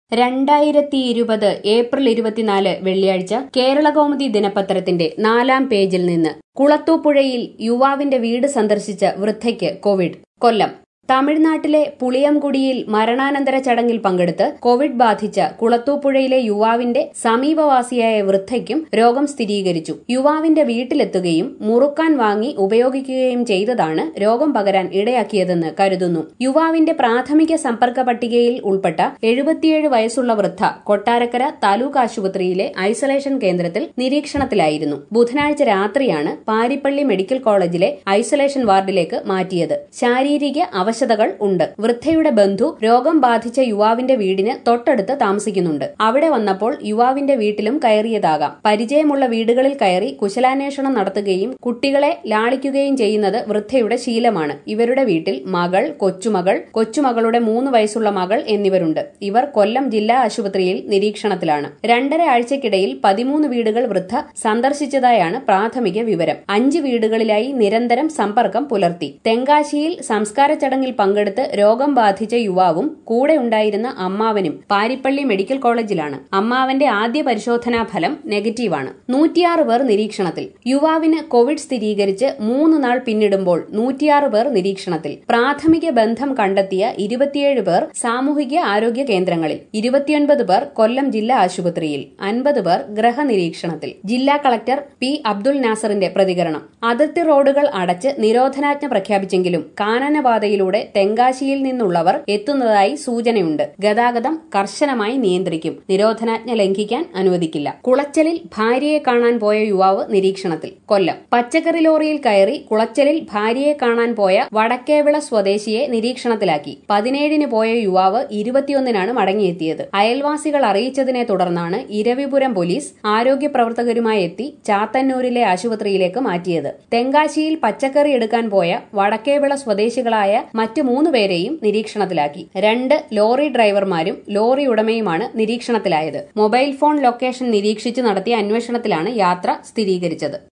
2020 April 24 വെള്ളിയാഴ്ച കേരളകൗമുദി ദിനപത്രത്തിന്റെ 4-ാം പേജിൽ നിന്ന് കുളത്തൂപ്പുഴയിൽ യുവാവിന്റെ വീട് സന്ദർശിച്ച വൃദ്ധയ്ക്ക് കോവിഡ്. കൊല്ലം തമിഴ്നാട്ടിലെ പുളിയംകുടിയിൽ മരണാനന്തര ചടങ്ങിൽ പങ്കെടുത്ത് കോവിഡ് ബാധിച്ച കുളത്തൂപ്പുഴയിലെ യുവാവിന്റെ സമീപവാസിയായ വൃദ്ധയ്ക്കും രോഗം സ്ഥിരീകരിച്ചു. യുവാവിന്റെ വീട്ടിലെത്തുകയും മുറുക്കാൻ വാങ്ങി ഉപയോഗിക്കുകയും ചെയ്തതാണ് രോഗം പകരാൻ ഇടയാക്കിയതെന്ന് കരുതുന്നു. യുവാവിന്റെ പ്രാഥമിക സമ്പർക്ക പട്ടികയിൽ ഉൾപ്പെട്ട 77 വയസ്സുള്ള വൃദ്ധ കൊട്ടാരക്കര താലൂക്ക് ആശുപത്രിയിലെ ഐസൊലേഷൻ കേന്ദ്രത്തിൽ നിരീക്ഷണത്തിലായിരുന്നു. ബുധനാഴ്ച രാത്രിയാണ് പാരിപ്പള്ളി മെഡിക്കൽ കോളേജിലെ ഐസൊലേഷൻ വാർഡിലേക്ക് മാറ്റിയത്. ശാരീരിക അവശതകൾ ഉണ്ട്. വൃദ്ധയുടെ ബന്ധു രോഗം ബാധിച്ച യുവാവിന്റെ വീടിന് തൊട്ടടുത്ത് താമസിക്കുന്നുണ്ട്. അവിടെ വന്നപ്പോൾ യുവാവിന്റെ വീട്ടിലും കയറിയതാകാം. പരിചയമുള്ള വീടുകളിൽ കയറി കുശലാന്വേഷണം നടത്തുകയും കുട്ടികളെ ലാളിക്കുകയും ചെയ്യുന്നത് വൃദ്ധയുടെ ശീലമാണ്. ഇവരുടെ വീട്ടിൽ മകൾ, കൊച്ചുമകൾ, കൊച്ചുമകളുടെ 3 വയസ്സുള്ള മകൾ എന്നിവരുണ്ട്. ഇവർ കൊല്ലം ജില്ലാ ആശുപത്രിയിൽ നിരീക്ഷണത്തിലാണ്. 2.5 ആഴ്ചക്കിടയിൽ 13 വീടുകൾ വൃദ്ധ സന്ദർശിച്ചതായാണ് പ്രാഥമിക വിവരം. 5 വീടുകളിലായി നിരന്തരം സമ്പർക്കം പുലർത്തി. തെങ്കാശിയിൽ സംസ്കാര ചടങ്ങിൽ പങ്കെടുത്ത് രോഗം ബാധിച്ച യുവാവും കൂടെ ഉണ്ടായിരുന്ന അമ്മാവനും പാരിപ്പള്ളി മെഡിക്കൽ കോളേജിലാണ്. അമ്മാവന്റെ ആദ്യ പരിശോധനാ ഫലം നെഗറ്റീവാണ്. 106 പേർ നിരീക്ഷണത്തിൽ. യുവാവിന് കോവിഡ് സ്ഥിരീകരിച്ച് 3 നാൾ പിന്നിടുമ്പോൾ 106 പേർ നിരീക്ഷണത്തിൽ. പ്രാഥമിക ബന്ധം കണ്ടെത്തിയ 27 പേർ സാമൂഹിക ആരോഗ്യ കേന്ദ്രങ്ങളിൽ, 29 പേർ കൊല്ലം ജില്ലാ ആശുപത്രിയിൽ, 50 പേർ ഗൃഹനിരീക്ഷണത്തിൽ. ജില്ലാ കളക്ടർ പി അബ്ദുൽ നാസറിന്റെ പ്രതികരണം. അതിർത്തി റോഡുകൾ അടച്ച് നിരോധനാജ്ഞ പ്രഖ്യാപിച്ചെങ്കിലും കാനനപാതയിലൂടെ തെങ്കാശിയിൽ നിന്നുള്ളവർ എത്തുന്നതായി സൂചനയുണ്ട്. ഗതാഗതം കർശനമായി നിയന്ത്രിക്കും. നിരോധനാജ്ഞ ലംഘിക്കാൻ അനുവദിക്കില്ല. കുളച്ചലിൽ ഭാര്യയെ കാണാൻ പോയ യുവാവ് നിരീക്ഷണത്തിൽ. കൊല്ലം പച്ചക്കറി ലോറിയിൽ കയറി കുളച്ചലിൽ ഭാര്യയെ കാണാൻ പോയ വടക്കേവിള സ്വദേശിയെ നിരീക്ഷണത്തിലാക്കി. 17-ന് പോയ യുവാവ് 21-നാണ് മടങ്ങിയെത്തിയത്. അയൽവാസികൾ അറിയിച്ചതിനെ തുടർന്നാണ് ഇരവിപുരം പോലീസ് ആരോഗ്യ പ്രവർത്തകരുമായി എത്തി ചാത്തന്നൂരിലെ ആശുപത്രിയിലേക്ക് മാറ്റിയത്. തെങ്കാശിയിൽ പച്ചക്കറി എടുക്കാൻ പോയ വടക്കേവിള സ്വദേശികളായ മറ്റ് 3 പേരെയും നിരീക്ഷണത്തിലാക്കി. 2 ലോറി ഡ്രൈവർമാരും ലോറി ഉടമയുമാണ് നിരീക്ഷണത്തിലായത്. മൊബൈൽ ഫോൺ ലൊക്കേഷൻ നിരീക്ഷിച്ച് നടത്തിയ അന്വേഷണത്തിലാണ് യാത്ര സ്ഥിരീകരിച്ചത്.